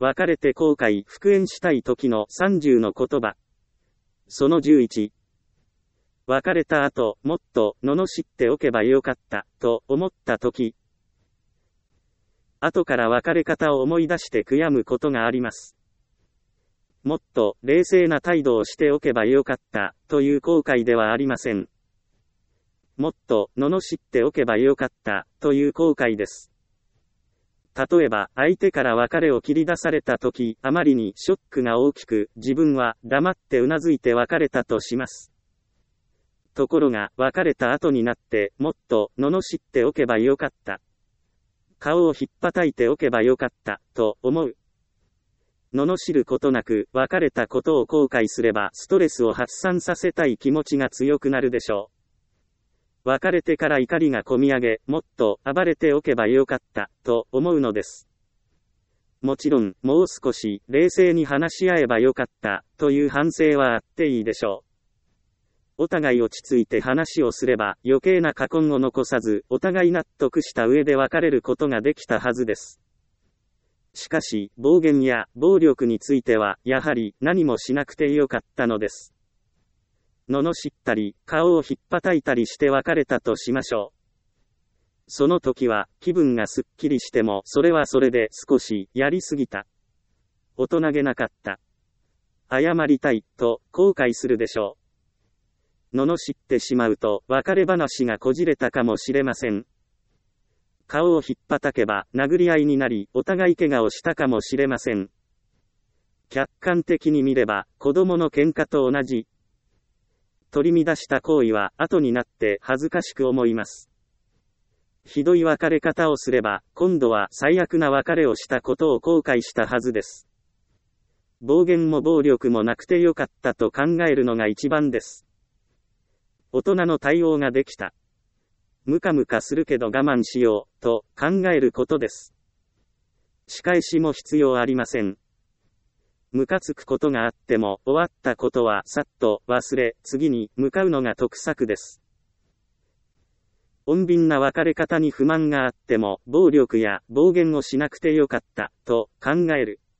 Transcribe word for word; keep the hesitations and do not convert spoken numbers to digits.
別れて後悔復縁したい時のさんじゅうの言葉。そのじゅういち。別れた後、もっと罵っておけばよかった、と思った時。後から別れ方を思い出して悔やむことがあります。もっと冷静な態度をしておけばよかった、という後悔ではありません。もっと罵っておけばよかった、という後悔です。例えば、相手から別れを切り出された時、あまりにショックが大きく、自分は黙ってうなずいて別れたとします。ところが、別れた後になって、もっと罵っておけばよかった。顔をひっぱたいておけばよかった、と思う。罵ることなく、別れたことを後悔すれば、ストレスを発散させたい気持ちが強くなるでしょう。別れてから怒りがこみ上げ、もっと暴れておけばよかった、と思うのです。もちろん、もう少し冷静に話し合えばよかった、という反省はあっていいでしょう。お互い落ち着いて話をすれば、余計な過根を残さず、お互い納得した上で別れることができたはずです。しかし、暴言や暴力については、やはり何もしなくてよかったのです。罵ったり、顔をひっぱたいたりして別れたとしましょう。その時は、気分がすっきりしても、それはそれで少しやりすぎた。大人げなかった。謝りたい、と後悔するでしょう。罵ってしまうと、別れ話がこじれたかもしれません。顔をひっぱたけば、殴り合いになり、お互い怪我をしたかもしれません。客観的に見れば、子供の喧嘩と同じ。取り乱した行為は、後になって恥ずかしく思います。ひどい別れ方をすれば、今度は最悪な別れをしたことを後悔したはずです。暴言も暴力もなくてよかったと考えるのが一番です。大人の対応ができた。ムカムカするけど我慢しよう、と考えることです。仕返しも必要ありません。ムカつくことがあっても、終わったことはさっと忘れ、次に向かうのが得策です。穏便な別れ方に不満があっても、暴力や暴言をしなくてよかった、と考える。